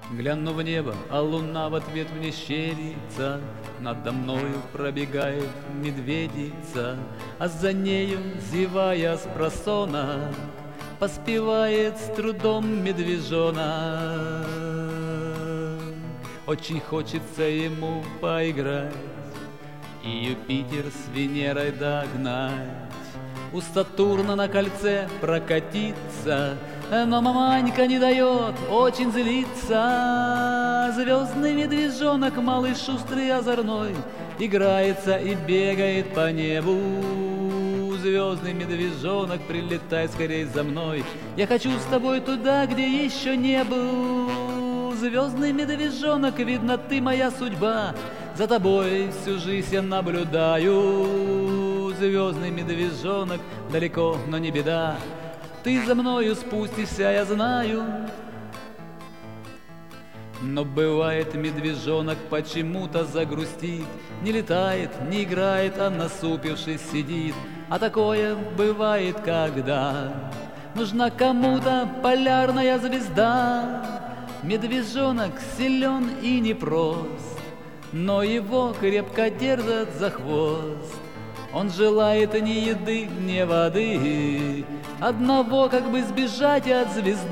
Гляну в небо, а луна в ответ мне щерится. Надо мною пробегает медведица, а за нею, зевая спросонок, поспевает с трудом медвежонок. Очень хочется ему поиграть и Юпитер с Венерой догнать, у Сатурна на кольце прокатиться, но маманька не дает, очень злится. Звездный медвежонок, малый шустрый озорной, играется и бегает по небу. Звездный медвежонок, прилетай скорей за мной, я хочу с тобой туда, где еще не был. Звездный медвежонок, видно, ты моя судьба, за тобой всю жизнь я наблюдаю. Звездный медвежонок, далеко, но не беда, ты за мною спустишься, я знаю. Но бывает, медвежонок почему-то загрустит, не летает, не играет, а насупившись сидит. А такое бывает, когда нужна кому-то полярная звезда. Медвежонок силен и непрост, но его крепко держат за хвост. Он желает ни еды, ни воды, одного как бы сбежать от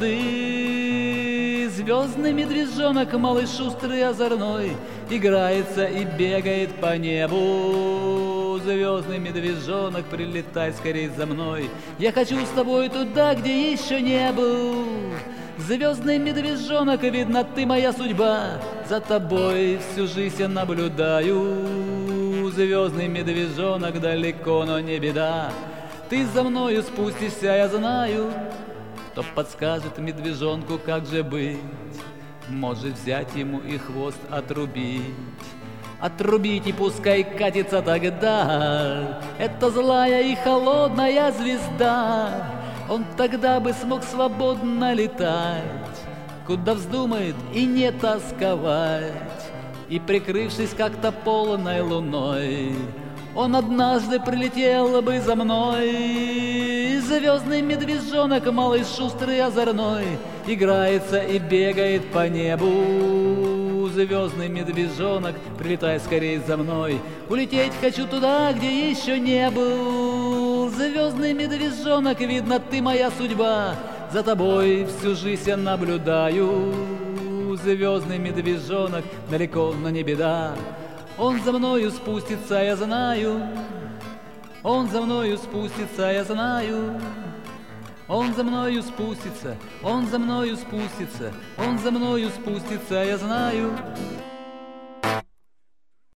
звезды. Звездный медвежонок, малый шустрый озорной, играется и бегает по небу. Звездный медвежонок, прилетай скорей за мной, я хочу с тобой туда, где еще не был. Звездный медвежонок, видно, ты моя судьба, за тобой всю жизнь я наблюдаю. Звездный медвежонок, далеко, но не беда, ты за мною спустишься, я знаю. Кто подскажет медвежонку, как же быть, может взять ему и хвост отрубить. Отрубить и пускай катится тогда эта злая и холодная звезда. Он тогда бы смог свободно летать, куда вздумает, и не тосковать. И прикрывшись как-то полной луной, он однажды прилетел бы за мной. Звездный медвежонок, малый шустрый озорной, играется и бегает по небу. Звездный медвежонок, прилетай скорей за мной, улететь хочу туда, где еще не был. Звездный медвежонок, видно, ты моя судьба, за тобой всю жизнь я наблюдаю. Звездный медвежонок, далеко, но не беда, он за мною спустится, я знаю. Он за мною спустится, я знаю. Он за мною спустится, он за мною спустится, он за мною спустится, я знаю.